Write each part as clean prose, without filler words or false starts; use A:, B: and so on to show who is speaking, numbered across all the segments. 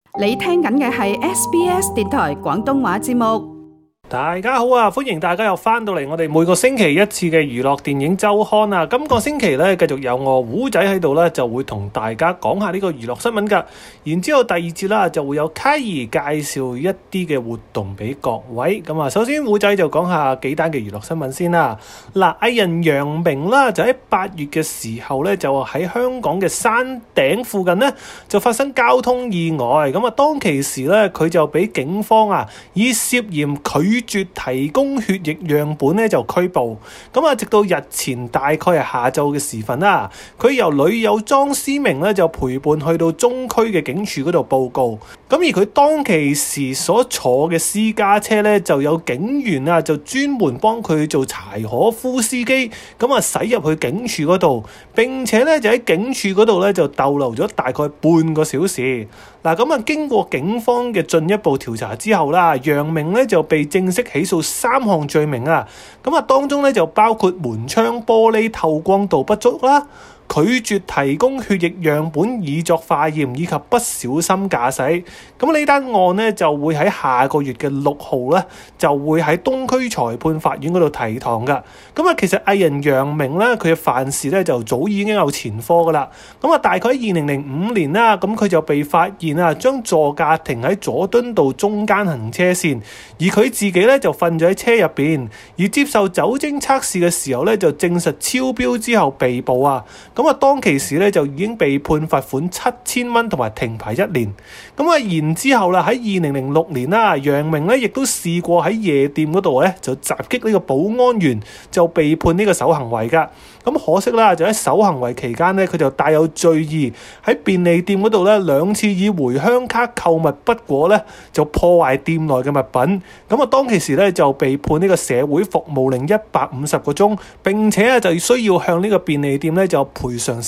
A: 你聽緊嘅係 SBS 電台廣東話節目。
B: 大家好啊，歡迎大家又翻到嚟我哋每個星期一次嘅娛樂電影週刊啊。今個星期咧繼續有我胡仔喺度咧，就會同大家講下呢個娛樂新聞噶。然之後第二節啦，就會有卡兒介紹一啲嘅活動俾各位。咁啊，首先胡仔就講下幾單嘅娛樂新聞先啦。嗱，藝人楊明啦，就喺8月嘅時候咧，就喺香港嘅山頂附近咧，就發生交通意外。咁啊，當其時咧，佢就俾警方啊以涉嫌拒絕提供血液樣本咧就拘捕。咁啊，直到日前大概係下晝嘅時分啦，佢由女友莊思明咧就陪伴去到中區嘅警署嗰度報告。咁而佢當其時所坐嘅私家車咧就有警員啊就專門幫佢做柴可夫司機，咁啊駛入去警署嗰度，並且咧就喺警署嗰度咧就逗留咗大概半個小時。嗱，咁啊經過警方嘅進一步調查之後啦，楊明咧就被正式起訴3項罪名啊。咁啊當中咧就包括門窗玻璃透光度不足啦，拒絕提供血液樣本以作化驗，以及不小心駕駛。咁呢單案呢，就會喺下個月嘅6號呢，就會喺東區裁判法院嗰度提堂噶。咁啊，其實藝人楊明呢，佢嘅犯事呢，就早已經有前科噶啦。咁啊，大概喺2005年啦，咁佢就被發現啊，將座駕停喺佐敦道中間行車線，而佢自己呢，就瞓咗喺車入邊，而接受酒精測試嘅時候呢，就證實超標之後被捕啊。咁啊，當其時咧就已經被判罰款7000蚊同埋停牌1年。咁啊，然之後啦，喺2006年啦，楊明咧亦都試過喺夜店嗰度咧就襲擊呢個保安員，就被判呢個守行為噶。咁可惜啦，就喺守行為期間咧，佢就帶有醉意，喺便利店嗰度咧2次以回鄉卡購物不果咧，就破壞店內嘅物品。咁啊，當其時咧就被判呢個社會服務令150個鐘，並且啊就需要向呢個便利店咧就賠償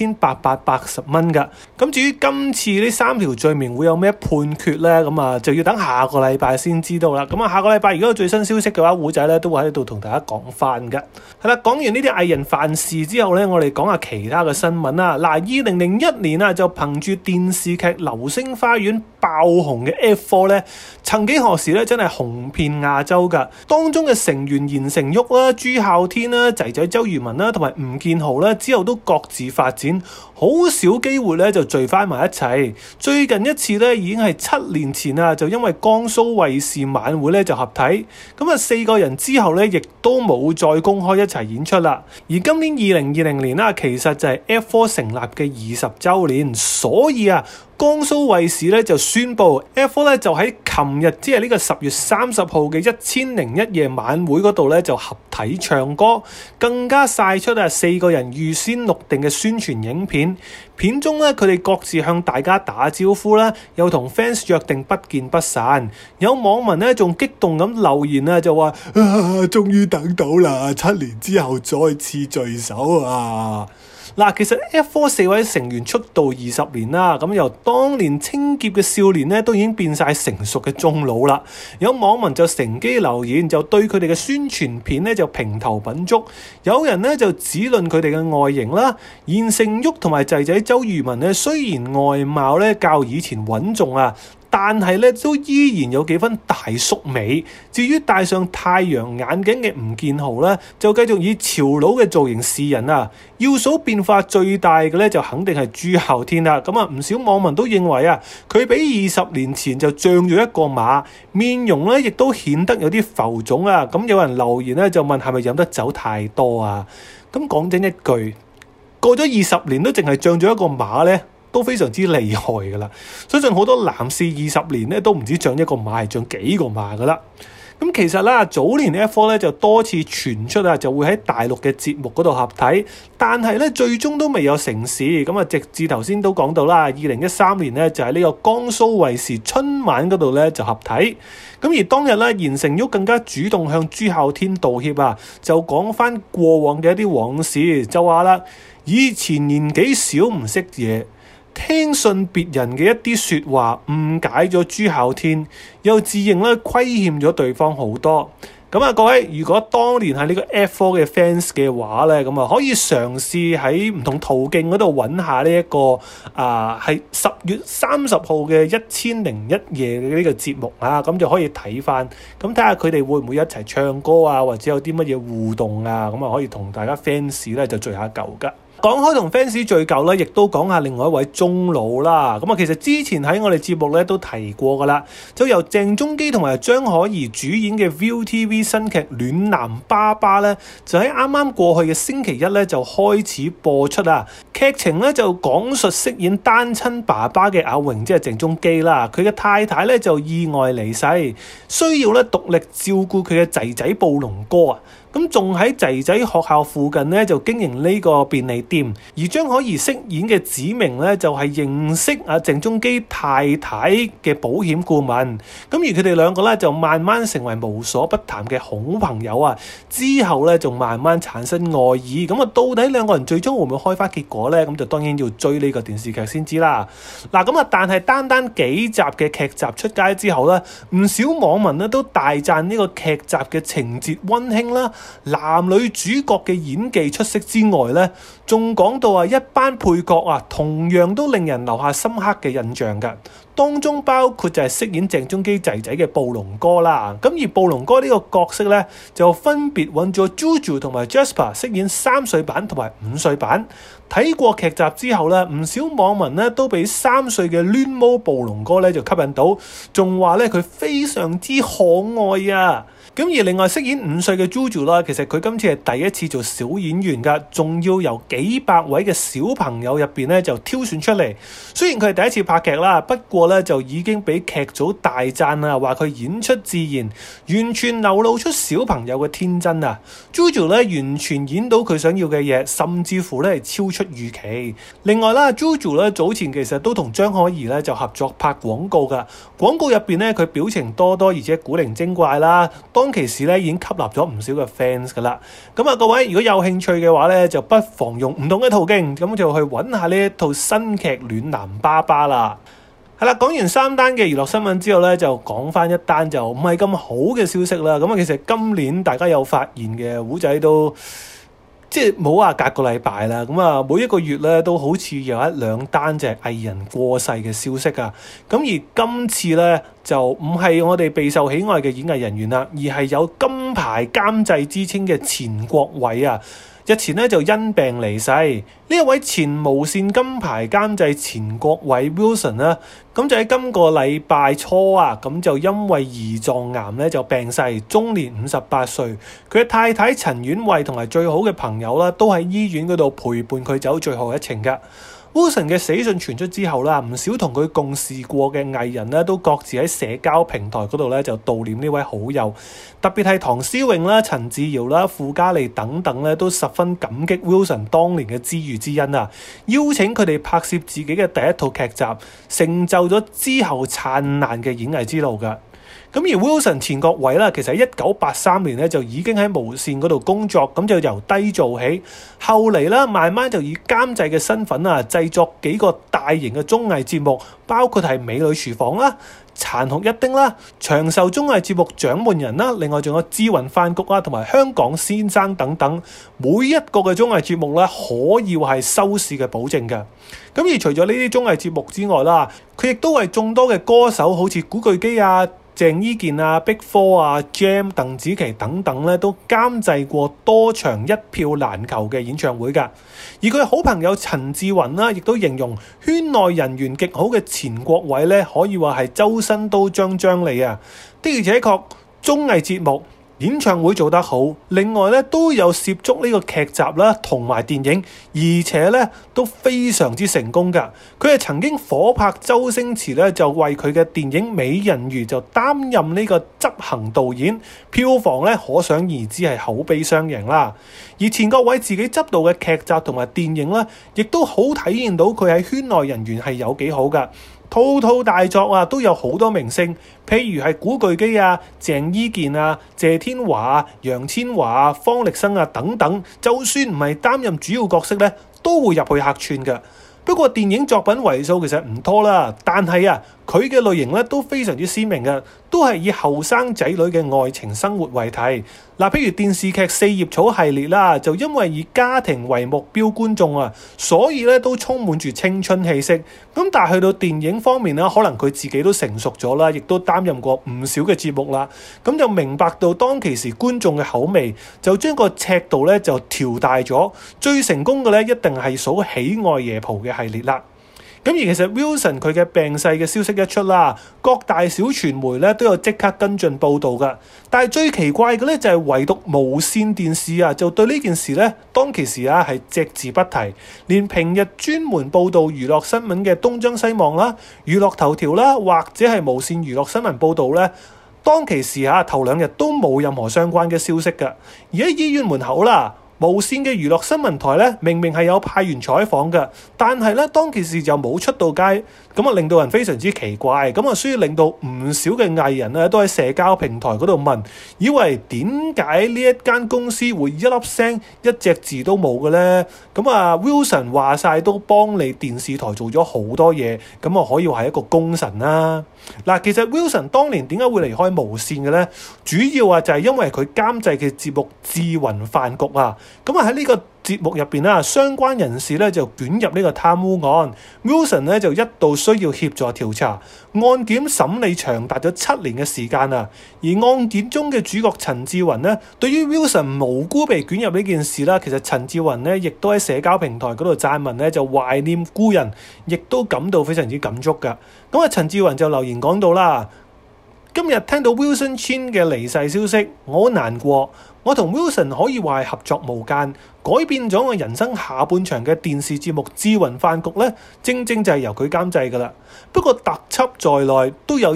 B: 3880蚊噶。咁至於今次呢3條罪名會有咩判決咧？咁啊就要等下個禮拜先知道啦。咁啊下個禮拜如果有最新消息嘅話，胡仔咧都會喺度同大家講翻噶。係啦，講完呢啲藝人犯事之後咧，我哋講下其他嘅新聞啦。嗱，2001年啊就憑住電視劇《流星花園》爆紅嘅 F4 咧，曾幾何時咧真係紅遍亞洲噶。當中嘅成員言承旭啦、朱孝天啦、仔仔周渝民啦同埋吳建豪啦，之後都各自發展，好少機會咧就聚翻埋一齊。最近一次咧已經係7年前啊，就因為江蘇衛視晚會咧就合體，咁啊4個人之後咧亦都冇再公開一齊演出啦。而今年2020年啦，其實就係 F4 成立嘅20週年，所以啊江蘇衛視咧就宣布 F4 咧就喺琴日，即係呢個10月30號嘅1001夜晚會嗰度咧就合體唱歌，更加晒出啊4個人預先錄定嘅宣傳影片。片中咧佢哋各自向大家打招呼啦，又同 fans 約定不見不散。有網民咧仲激動咁留言啊，就話終於等到啦，7年之後再次聚首啊！嗱，其實 F4 4位成員出道20年啦，咁由當年青澀嘅少年咧，都已經變晒成熟嘅中老啦。有網民就乘機留言，就對佢哋嘅宣傳片咧就評頭品足。有人咧就指論佢哋嘅外形啦，言承旭同埋仔仔周渝民咧，雖然外貌咧較以前穩重啊，但係咧都依然有幾分大叔美。至於戴上太陽眼鏡嘅吳建豪咧，就繼續以潮佬嘅造型示人啊。要數變化最大嘅咧，就肯定係朱孝天啦。咁啊，唔少網民都認為啊，佢比20年前就漲咗一個碼，面容咧亦都顯得有啲浮腫啊。咁有人留言咧就問係咪飲得酒太多啊？咁講真一句，過咗20年都淨係漲咗一個碼咧，都非常之厲害噶啦。相信好多男士20年咧都唔止漲一個碼，係漲幾個碼噶啦。咁其實啦，早年 F4 咧就多次傳出啊，就會喺大陸嘅節目嗰度合體，但係咧最終都未有成事。咁啊，直至頭先都講到啦，2013年咧就喺呢個江蘇衛視春晚嗰度咧就合體。咁而當日咧，言承旭更加主動向朱孝天道歉啊，就講翻過往嘅一啲往事，就話啦，以前年紀小唔識嘢，聽信別人嘅一啲說話，誤解咗朱孝天，又自認咧虧欠咗對方好多。 咁啊，各位，如果當年係呢個 F4 嘅 fans 嘅話咧，咁啊可以嘗試喺唔同途徑嗰度揾下呢一個係10月30號嘅1001夜嘅呢個節目啊，咁就可以睇翻，咁睇下佢哋會唔會一齊唱歌啊，或者有啲乜嘢互動啊，咁啊可以同大家 fans 咧就聚下舊噶。講開同 fans 聚舊咧，亦都講下另外一位中佬啦。咁啊，其實之前喺我哋節目咧都提過噶啦，就由鄭中基同埋張可頤主演嘅 ViuTV 新劇《暖男爸爸》咧，就喺啱啱過去嘅星期一咧就開始播出啊。劇情咧就講述飾演單親爸爸嘅阿榮，即係鄭中基啦，佢嘅太太咧就意外離世，需要咧獨力照顧佢嘅仔仔暴龍哥啊。咁仲喺仔仔學校附近咧就經營呢個便利店，而張可頤飾演嘅梓明咧就係認識鄭中基太太嘅保險顧問，咁而佢哋兩個咧就慢慢成為無所不談嘅好朋友啊，之後咧就慢慢產生愛意，咁啊到底兩個人最終會唔會開花結果咧？咁就當然要追呢個電視劇先知啦。嗱咁啊，但係單幾集嘅劇集出街之後咧，唔少網民咧都大讚呢個劇集嘅情節溫馨啦，男女主角嘅演技出色之外咧，仲講到一班配角同樣都令人留下深刻嘅印象㗎。當中包括就係飾演鄭中基仔仔嘅暴龍哥啦。咁而暴龍哥呢個角色咧，就分別揾咗 JoJo 同埋 Jasper 飾演3歲版同埋5歲版。睇過劇集之後咧，唔少網民咧都俾3歲嘅攣毛暴龍哥咧就吸引到，仲話咧佢非常之可愛啊！咁而另外飾演5歲嘅 JoJo 啦，其實佢今次係第一次做小演員㗎，仲要由幾百位嘅小朋友入邊咧就挑選出嚟。雖然佢係第一次拍劇啦，不過咧就已經俾劇組大讚啊，話佢演出自然，完全流露出小朋友嘅天真啊。JoJo 咧完全演到佢想要嘅嘢，甚至乎咧係超出預期。另外啦 ，JoJo 咧早前其實都同張可頤咧就合作拍廣告㗎，廣告入邊咧佢表情多多，而且古靈精怪啦。當其時咧已經吸納咗唔少嘅 fans 噶啦，咁啊各位如果有興趣嘅話咧，就不妨用唔同嘅途徑，咁就去揾下呢一套新劇《暖男爸爸》啦。係啦，講完3單嘅娛樂新聞之後咧，就講翻一單就唔係咁好嘅消息啦。咁啊，其實今年大家有發現嘅虎仔都即係冇話隔個禮拜啦，咁啊每一個月咧都好似有1-2單就係藝人過世嘅消息啊。咁而今次咧就唔係我哋備受喜愛嘅演藝人員啦，而係有金牌監製之稱嘅錢國偉啊。日前咧就因病離世。呢一位前無線金牌監製錢國偉 Wilson 啦，咁就喺今個禮拜初咁就因為胰臟癌咧就病逝，終年58歲。佢嘅太太陳婉慧同埋最好嘅朋友啦，都喺醫院嗰度陪伴佢走最後一程㗎。Wilson 嘅死訊傳出之後啦，唔少同佢共事過嘅藝人咧，都各自喺社交平台嗰度咧就悼念呢位好友。特別係唐詩詠啦、陳自瑤啦、傅嘉莉等等咧，都十分感激 Wilson 當年嘅知遇之恩啊！邀請佢哋拍攝自己嘅第一套劇集，成就咗之後燦爛嘅演藝之路㗎。咁而 Wilson 錢國偉啦，其實喺1983年咧就已經喺無線嗰度工作，咁就由低做起，後嚟啦慢慢就以監製嘅身份製作幾個大型嘅綜藝節目，包括係美女廚房啦、殘酷一丁啦、長壽綜藝節目掌門人啦，另外仲有知韻飯局啦，同埋香港先生等等，每一個嘅綜藝節目咧可以話係收視嘅保證嘅。咁而除咗呢啲綜藝節目之外啦，佢亦都為眾多嘅歌手，好似古巨基鄭伊健Big Four Jam、鄧紫棋等等咧，都監製過多場一票難求嘅演唱會㗎。而佢好朋友陳志雲啦，亦都形容圈內人緣極好嘅錢國偉咧，可以話係周身都張利啊！的而且確，綜藝節目、演唱會做得好，另外咧都有涉足呢個劇集啦，同埋電影，而且咧都非常之成功㗎。佢係曾經夥拍周星馳咧，就為佢嘅電影《美人魚》就擔任呢個執行導演，票房咧可想而知係口碑雙贏啦。而錢國偉自己執導嘅劇集同埋電影咧，亦都好體現到佢喺圈內人緣係有幾好㗎。套大作都有好多明星，譬如係古巨基鄭伊健謝天華楊千嬅方力申等等，就算唔係擔任主要角色咧，都會入去客串嘅。不過電影作品為數其實唔多啦，但係佢佢嘅類型咧都非常之鮮明嘅，都係以後生仔女嘅愛情生活為題。嗱，譬如電視劇《四葉草》系列啦，就因為以家庭為目標觀眾啊，所以咧都充滿住青春氣息。咁但係去到電影方面咧，可能佢自己都成熟咗啦，亦都擔任過唔少嘅節目啦。咁就明白到當其時觀眾嘅口味，就將個尺度咧就調大咗。最成功嘅咧一定係數喜愛夜蒲嘅系列啦。咁而其實 Wilson 佢嘅病逝嘅消息一出啦，各大小傳媒咧都有即刻跟進報導㗎。但係最奇怪嘅咧就係唯獨無線電視啊，就對呢件事咧當其時啊係隻字不提，連平日專門報導娛樂新聞嘅東張西望啦、娛樂頭條啦，或者係無線娛樂新聞報導咧，當其時頭兩日都冇任何相關嘅消息㗎。而喺醫院門口啦，無線嘅娛樂新聞台咧，明明係有派員採訪嘅，但係咧當其時就冇出到街，咁啊令到人非常之奇怪，咁啊需要令到唔少嘅藝人咧都喺社交平台嗰度問，以為點解呢一間公司會一粒聲一隻字都冇嘅咧？咁啊 Wilson 話晒都幫你電視台做咗好多嘢，咁啊可以話係一個功臣啦。嗱，其實 Wilson 當年點解會離開無線嘅咧？主要就係因為佢監製嘅節目《智雲飯局》啊。咁啊喺呢個節目入邊啦，相關人士咧就捲入呢個貪污案 ，Wilson 咧就一度需要協助調查，案件審理長達咗7年嘅時間啊。而案件中嘅主角陳志雲呢，對於 Wilson 無辜被捲入呢件事啦，其實陳志雲呢亦都喺社交平台嗰度撰文咧就懷念故人，亦都感到非常之感觸噶。咁啊，陳志雲就留言講到啦。今日聽到 Wilson Chin 嘅離世消息，我好難過。我同 Wilson 可以話係合作無間，改變咗我人生下半場嘅電視節目《智雲飯局》咧，正正就係由佢監製㗎啦。不過特輯在內都有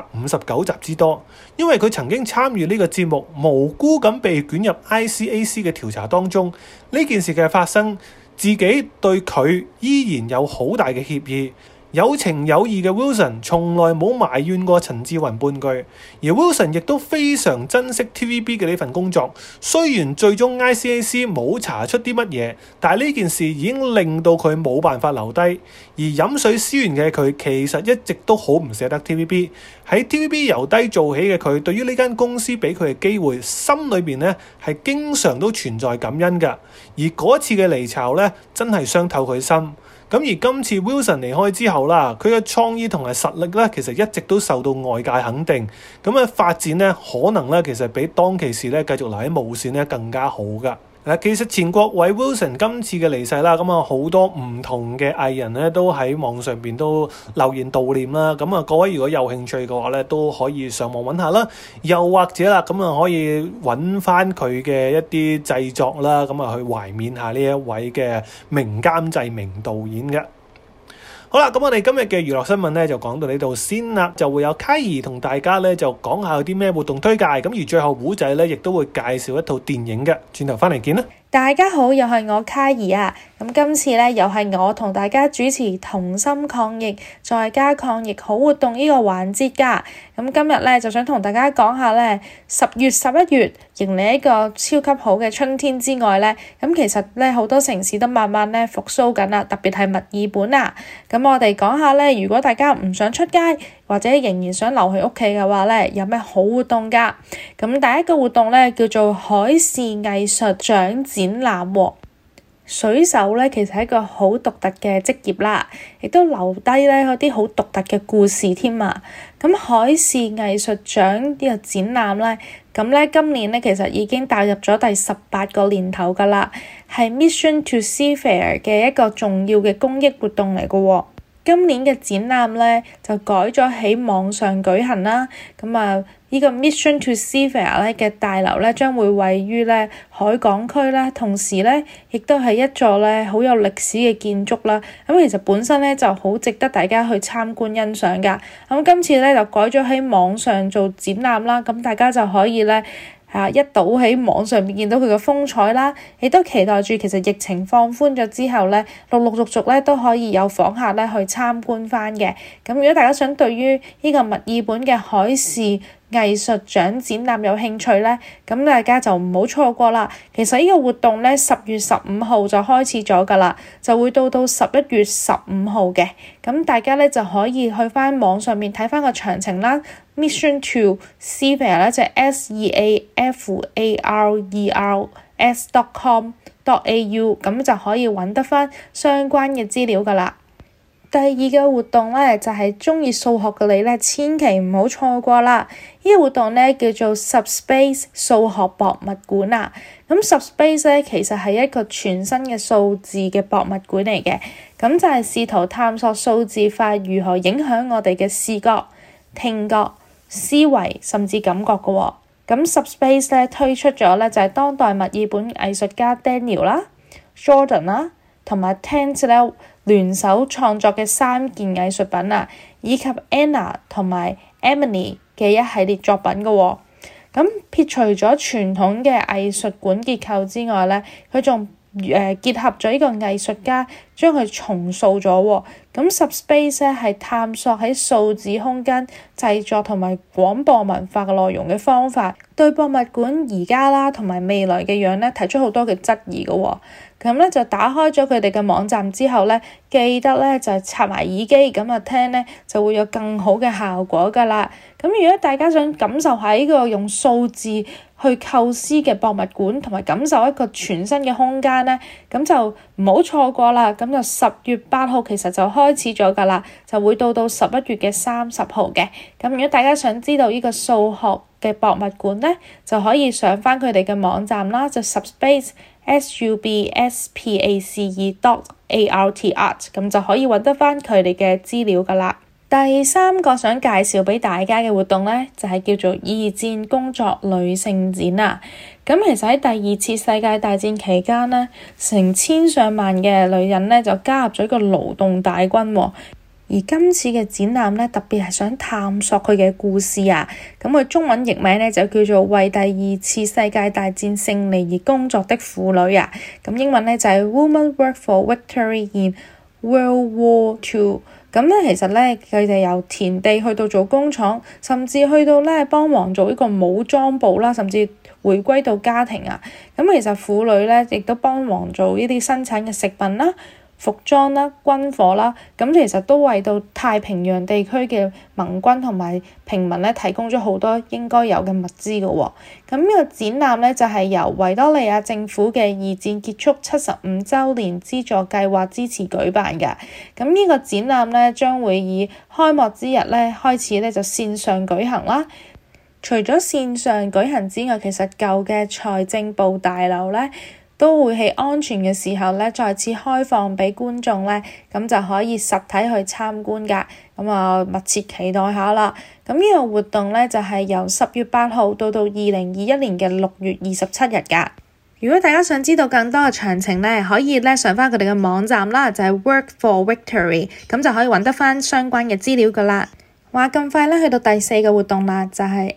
B: 159集之多，因為佢曾經參與呢個節目，無辜咁被捲入 ICAC 嘅調查當中。呢件事嘅發生，自己對佢依然有好大嘅歉意。有情有義嘅 Wilson 從來冇埋怨過陳志雲半句，而 Wilson 亦都非常珍惜 TVB 嘅呢份工作。雖然最終 ICAC 冇查出啲乜嘢，但係呢件事已經令到佢冇辦法留低。而飲水思源嘅佢其實一直都好唔捨得 TVB。喺 TVB 由低做起嘅佢，對於呢間公司俾佢嘅機會，心裏面呢係經常都存在感恩㗎。而嗰次嘅離巢呢，真係傷透佢心。咁而今次 Wilson 離開之後啦，佢嘅創意同埋實力咧，其實一直都受到外界肯定。咁嘅發展咧，可能咧其實比當其時咧繼續留喺無線咧更加好噶。嗱，其實錢國偉 Wilson 今次嘅離世啦，咁啊好多唔同嘅藝人咧都喺網上邊都留言悼念啦。咁啊各位如果有興趣嘅話咧，都可以上網揾下啦。又或者啦，咁啊可以揾翻佢嘅一啲製作啦，咁啊去懷緬下呢一位嘅名監製、名導演嘅。好啦，咁我哋今日嘅娛樂新聞咧就講到呢度先啦，就會有 Kai 同大家咧就講下有啲咩活動推介，咁而最後古仔咧亦都會介紹一套電影嘅，轉頭翻嚟見啦。
C: 大家好，又係我卡兒啊！咁今次咧又係我同大家主持同心抗疫，在家抗疫好活動呢個環節噶。咁今日咧就想同大家講下咧，10月11月迎嚟一個超級好嘅春天之外咧，咁其實咧好多城市都慢慢咧復甦緊啦，特別係墨爾本啊。咁我哋講下咧，如果大家唔想出街或者仍然想留喺屋企嘅話咧，有咩好活動噶？咁第一個活動咧叫做海事藝術獎展覽喎。水手咧其實係一個好獨特嘅職業啦，亦都留低咧嗰啲好獨特嘅故事添啊。咁海事藝術獎呢個展覽咧，咁咧今年咧其實已經踏入咗第18個年頭噶啦，係 Mission to Seafarer 嘅一個重要嘅公益活動嚟嘅喎。今年嘅展覽咧就改咗喺網上舉行啦，咁啊呢個 Mission to Seafarer 咧嘅大樓咧將會位於咧海港區啦，同時咧亦都係一座咧好有歷史嘅建築啦。咁其實本身咧就好值得大家去參觀欣賞噶。咁今次咧就改咗喺網上做展覽啦，咁大家就可以咧一睹喺網上面見到佢嘅風采啦，亦都期待住其實疫情放寬咗之後咧，陸陸續續咧都可以有訪客咧去參觀翻嘅。咁如果大家想對於呢個墨爾本嘅海事藝術獎展覽有興趣呢，咁大家就唔好錯過啦。其實呢個活動呢，10月15號就開始咗㗎啦，就會到11月15號嘅。咁大家呢就可以去翻網上面睇翻個詳情啦。Mission to Seafarer 咧就係 seafarer.com.au， 咁就可以揾得翻相關嘅資料㗎啦。第二個活動呢，就係鍾意數學嘅你呢，千祈唔好錯過啦！呢個活動呢，叫做 Subspace 數學博物館啊。咁 Subspace 呢，其實係一個全新嘅數字嘅博物館嚟嘅，咁就係試圖探索數字化如何影響我哋嘅視覺、聽覺、思維甚至感覺嘅喎。咁 Subspace 呢，推出咗呢，就係當代墨爾本藝術家 Daniel 啦、Jordan 啦同埋 Tent 咧聯手創作嘅3件藝術品啊，以及 Anna 同埋 Emily 嘅一系列作品嘅喎。咁撇除咗傳統嘅藝術館結構之外呢，佢仲結合咗呢個藝術家將佢重塑咗喎。咁 Subspace 咧係探索喺數字空間製作同埋廣播文化嘅內容嘅方法，對博物館而家啦同埋未來嘅樣咧提出好多嘅質疑嘅喎。咁咧就打開咗佢哋嘅網站之後咧，記得咧就插埋耳機咁啊聽咧就會有更好嘅效果㗎啦。咁如果大家想感受下呢個用數字去構思嘅博物館，同埋感受一個全新嘅空間咧，咁就唔好錯過啦。咁就10月8號其實就開始咗㗎啦，就會到11月嘅30號嘅。咁如果大家想知道呢個數學嘅博物館咧，就可以上返佢哋嘅網站啦，就 subspace.art 咁就可以揾得返佢哋嘅資料㗎啦。第3個想介紹俾大家嘅活動呢，就係叫做二戰工作女性展啊。咁其實喺第2次世界大戰期間呢，成千上萬嘅女人呢就加入咗一個勞動大軍喎。而今次嘅展覽呢，特別係想探索佢嘅故事啊。咁佢中文譯名呢，就叫做為第2次世界大戰勝利而工作的婦女啊。咁英文呢，就係 Women Work for Victory in World War II。咁咧，其實咧，佢哋由田地去到做工廠，甚至去到咧幫忙做呢個武裝部啦，甚至回歸到家庭啊。咁其實婦女咧，亦都幫忙做呢啲生產嘅食品啦、服裝啦、軍火啦，咁其實都為到太平洋地區嘅盟軍同埋平民咧提供咗好多應該有嘅物資嘅喎。咁呢個展覽咧就係由維多利亞政府嘅二戰結束75週年資助計劃支持舉辦嘅。咁呢個展覽咧將會以開幕之日咧開始咧就線上舉行啦。除咗線上舉行之外，其實舊嘅財政部大樓咧都會喺安全嘅時候咧，再次開放俾觀眾咧，咁就可以實體去參觀㗎。咁啊，密切期待下啦。咁呢個活動咧就係由10月8號到2021年嘅6月27日㗎。如果大家想知道更多嘅詳情咧，可以咧上返佢哋嘅網站啦，就係 Work for Victory， 咁就可以揾得返相關嘅資料㗎啦。話咁快咧，去到第4個活動啦，就係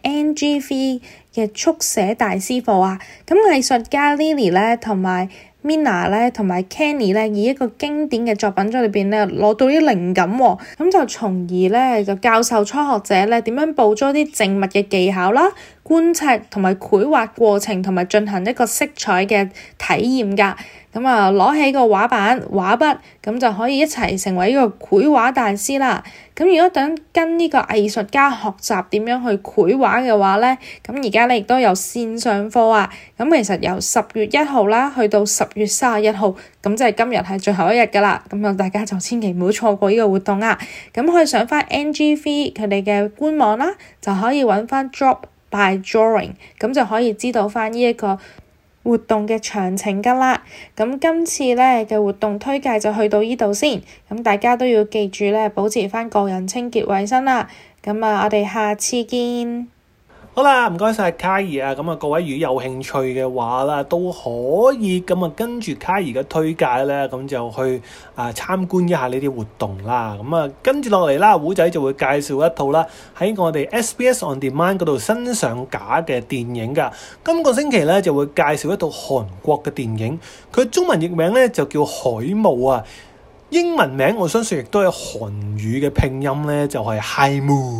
C: NGV 嘅速寫大師課啊！咁藝術家 Lily 咧同埋 Mina 咧同埋 Kenny 咧，以一個經典嘅作品喺裏邊咧攞到啲靈感喎，咁就從而咧就教授初學者咧點樣捕捉啲靜物嘅技巧啦、觀察同埋繪畫過程，同埋進行一個色彩嘅體驗㗎。咁啊，攞起個畫板、畫筆，咁就可以一齊成為一個繪畫大師啦。咁如果想跟呢個藝術家學習點樣去繪畫嘅話咧，咁而家咧亦都有線上課啊。咁其實由10月1號啦，去到10月31號，咁即係今日係最後一日㗎啦。咁啊，大家就千祈唔好錯過呢個活動啊。咁可以上翻 NGV 佢哋嘅官網啦，就可以揾翻 Drop by Drawing， 咁就可以知道翻呢一個活動嘅詳情㗎啦。咁今次咧嘅活動推介就去到呢度先。咁大家都要記住咧，保持翻個人清潔衛生啦。咁啊，我哋下次見。
B: 好啦，唔該晒卡兒啊。咁啊，各位如果有興趣嘅話啦，都可以咁啊跟住卡兒嘅推介咧，咁就去參觀一下呢啲活動啦。咁啊，跟住落嚟啦，胡仔就會介紹一套啦喺我哋 SBS On Demand 嗰度新上架嘅電影㗎。今個星期咧就會介紹一套韓國嘅電影，佢中文譯名咧就叫《海霧》啊。英文名我相信亦都係韓語嘅拼音咧，就係 Haimu。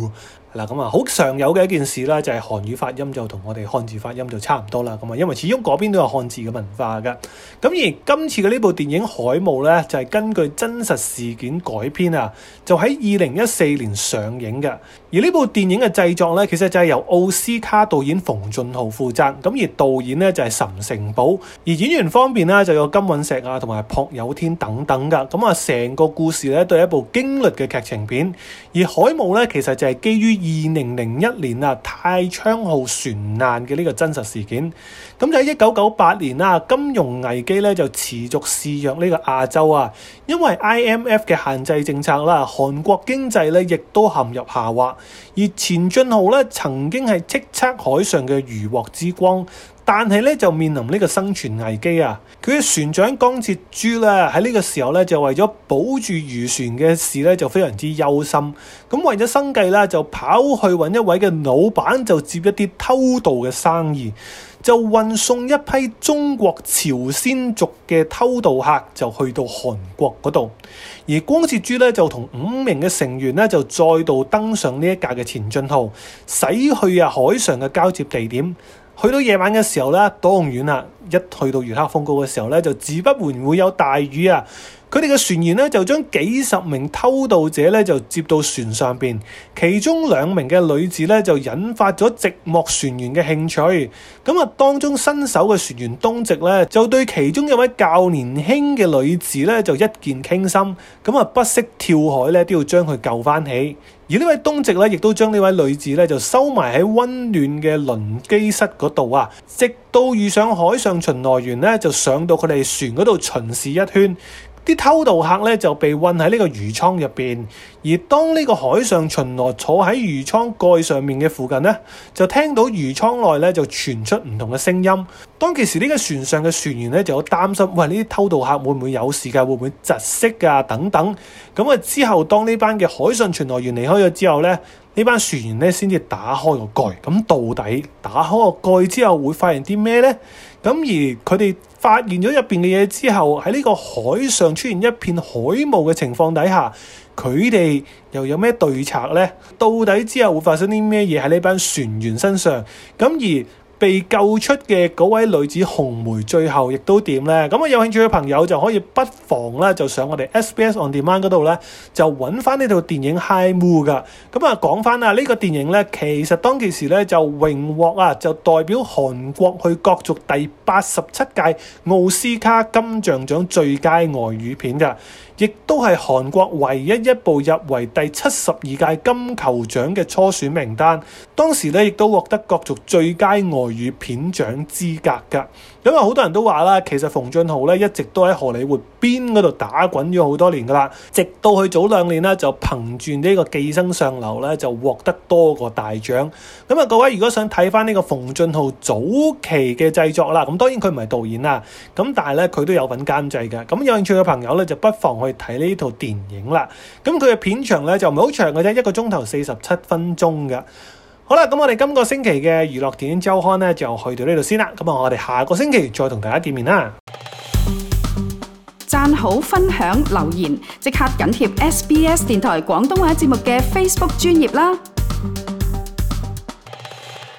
B: 嗱，咁啊，好常有嘅一件事啦，就係韓語發音就同我哋漢字發音就差唔多啦。咁啊，因為始終嗰邊都有漢字嘅文化㗎。咁而今次嘅呢部電影《海霧》咧，就係根據真實事件改編啊，就喺2014年上映嘅。而呢部電影嘅製作咧，其實就係由奧斯卡導演馮俊浩負責，咁而導演咧就係岑成寶，而演員方面咧就有金允石啊，同埋朴有天等等㗎。咁啊，成個故事咧都係一部驚慄嘅劇情片。而《海霧》咧，其實就係基於2001年啊泰昌號船難嘅呢個真實事件。咁就喺1998年啊，金融危機咧就持續肆虐呢個亞洲啊，因為 IMF 嘅限制政策啦，韓國經濟咧亦都陷入下滑。而錢俊豪咧曾經係叱咤海上嘅漁獲之光，但係咧就面臨呢個生存危機啊！佢嘅船長江哲洙咧喺呢個時候咧就為咗保住漁船嘅事咧就非常之憂心，咁為咗生計啦就跑去揾一位嘅老闆就接一啲偷渡嘅生意，就運送一批中國朝鮮族嘅偷渡客就去到韓國嗰度，而江哲洙咧就同5名嘅成員咧就再度登上呢一架嘅錢俊豪，駛去海上嘅交接地點。去到夜晚嘅時候咧，當然啦，一去到月黑風高嘅時候咧，就自不然會有大雨啊！佢哋嘅船員咧就將幾十名偷渡者咧就接到船上邊，其中2名嘅女子咧就引發咗寂寞船員嘅興趣。咁啊，當中新手嘅船員東直咧就對其中一位較年輕嘅女子咧就一見傾心，咁啊不惜跳海咧都要將佢救翻起。而呢位東直咧亦都將呢位女子咧就收埋喺溫暖嘅輪機室嗰度啊，直到遇上海上巡邏員咧就上到佢哋船嗰度巡視一圈。啲偷渡客咧就被困喺呢個魚倉入邊，而當呢個海上巡邏坐喺魚倉蓋上面嘅附近呢，就聽到魚倉內咧就傳出唔同嘅聲音。當其時呢個船上嘅船員咧就有擔心，喂，呢啲偷渡客會唔會有事㗎？會唔會窒息㗎？等等。咁啊之後，當呢班嘅海上巡邏員離開咗之後咧，呢班船員咧先至打開個蓋。咁到底打開個蓋之後會發現啲咩呢？咁而佢哋發現咗入邊嘅嘢之後，喺呢個海上出現一片海霧嘅情況底下，佢哋又有咩對策呢？到底之後會發生啲咩嘢喺呢班船員身上？咁而被救出嘅嗰位女子紅梅最後亦都點呢？咁啊，有興趣嘅朋友就可以不妨咧就上我哋 SBS On Demand 嗰度咧就揾翻呢套電影《High Moon》噶。咁啊，講翻啊，呢個電影咧其實當其時咧就榮獲啊就代表韓國去角逐第87屆奧斯卡金像獎最佳外語片噶，亦都係韓國唯一一部入圍第72屆金球獎嘅初選名單。當時咧亦都獲得角逐最佳外語片獎資格㗎。咁啊，好多人都話啦，其實馮俊浩咧一直都喺荷里活邊嗰度打滾咗好多年㗎啦，直到去早2年咧就憑住呢個寄生上流咧就獲得多個大獎。咁啊，各位如果想睇翻呢個馮俊浩早期嘅製作啦，咁當然佢唔係導演啦，咁但係咧佢都有份監製嘅。咁有興趣嘅朋友咧就不妨去睇呢套電影啦。咁佢嘅片長咧就唔係好長嘅啫，1個鐘頭47分鐘㗎。好啦，咁我哋今個星期嘅娛樂電影週刊咧就去到呢度先啦。咁啊，我哋下個星期再同大家見面啦。
A: 讚好、分享、留言，即刻緊貼SBS 電台廣東話節目嘅 Facebook 專頁啦。